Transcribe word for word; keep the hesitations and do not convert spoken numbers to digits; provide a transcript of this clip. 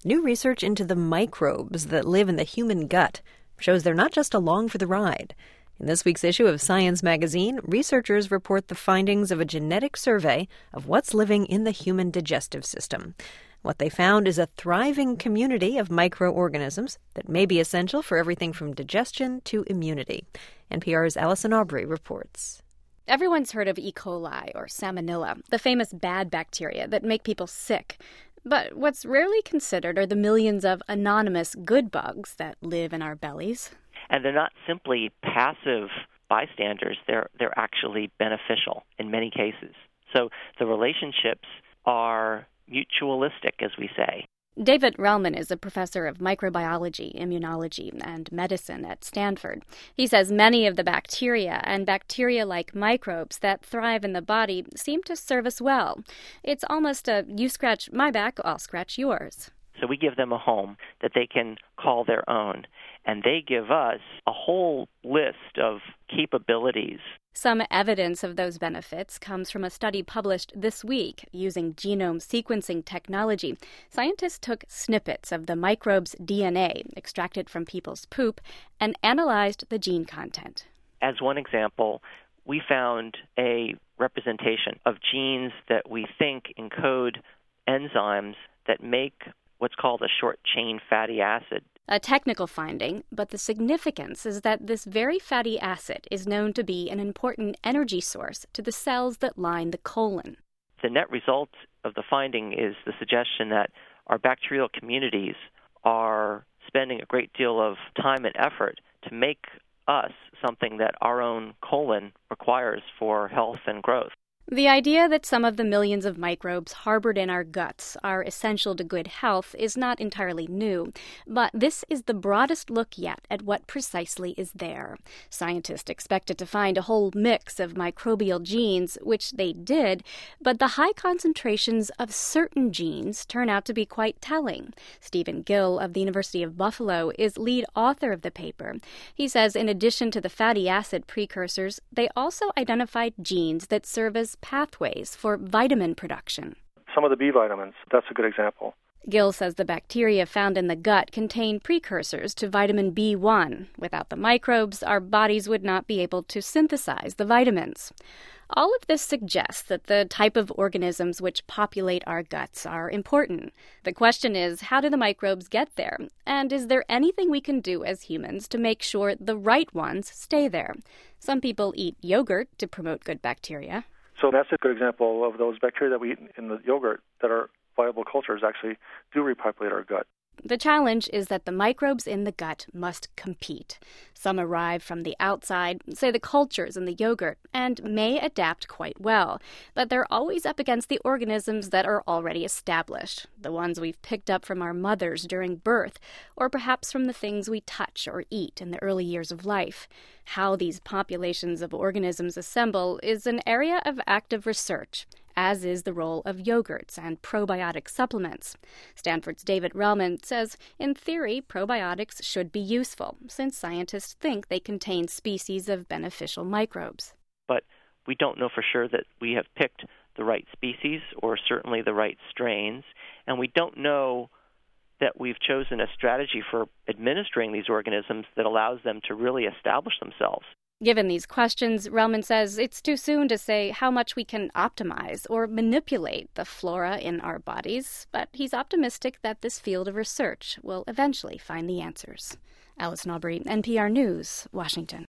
New research into the microbes that live in the human gut shows they're not just along for the ride. In this week's issue of Science magazine, researchers report the findings of a genetic survey of what's living in the human digestive system. What they found is a thriving community of microorganisms that may be essential for everything from digestion to immunity. N P R's Allison Aubrey reports. Everyone's heard of E. coli or Salmonella, the famous bad bacteria that make people sick. But what's rarely considered are the millions of anonymous good bugs that live in our bellies. And they're not simply passive bystanders, they're they're actually beneficial in many cases. So the relationships are mutualistic, as we say. David Relman is a professor of microbiology, immunology, and medicine at Stanford. He says many of the bacteria and bacteria-like microbes that thrive in the body seem to serve us well. It's almost a you scratch my back, I'll scratch yours. So we give them a home that they can call their own, and they give us a whole list of capabilities. Some evidence of those benefits comes from a study published this week using genome sequencing technology. Scientists took snippets of the microbe's D N A extracted from people's poop and analyzed the gene content. As one example, we found a representation of genes that we think encode enzymes that make what's called a short-chain fatty acid. A technical finding, but the significance is that this very fatty acid is known to be an important energy source to the cells that line the colon. The net result of the finding is the suggestion that our bacterial communities are spending a great deal of time and effort to make us something that our own colon requires for health and growth. The idea that some of the millions of microbes harbored in our guts are essential to good health is not entirely new, but this is the broadest look yet at what precisely is there. Scientists expected to find a whole mix of microbial genes, which they did, but the high concentrations of certain genes turn out to be quite telling. Stephen Gill of the University of Buffalo is lead author of the paper. He says in addition to the fatty acid precursors, they also identified genes that serve as pathways for vitamin production. Some of the B vitamins, that's a good example. Gill says the bacteria found in the gut contain precursors to vitamin B one. Without the microbes, our bodies would not be able to synthesize the vitamins. All of this suggests that the type of organisms which populate our guts are important. The question is, how do the microbes get there? And is there anything we can do as humans to make sure the right ones stay there? Some people eat yogurt to promote good bacteria. So that's a good example of those bacteria that we eat in the yogurt that are viable cultures actually do repopulate our gut. The challenge is that the microbes in the gut must compete. Some arrive from the outside, say the cultures in the yogurt, and may adapt quite well. But they're always up against the organisms that are already established, the ones we've picked up from our mothers during birth, or perhaps from the things we touch or eat in the early years of life. How these populations of organisms assemble is an area of active research, as is the role of yogurts and probiotic supplements. Stanford's David Relman says, in theory, probiotics should be useful, since scientists think they contain species of beneficial microbes. But we don't know for sure that we have picked the right species or certainly the right strains, and we don't know that we've chosen a strategy for administering these organisms that allows them to really establish themselves. Given these questions, Relman says it's too soon to say how much we can optimize or manipulate the flora in our bodies, but he's optimistic that this field of research will eventually find the answers. Allison Aubrey, N P R News, Washington.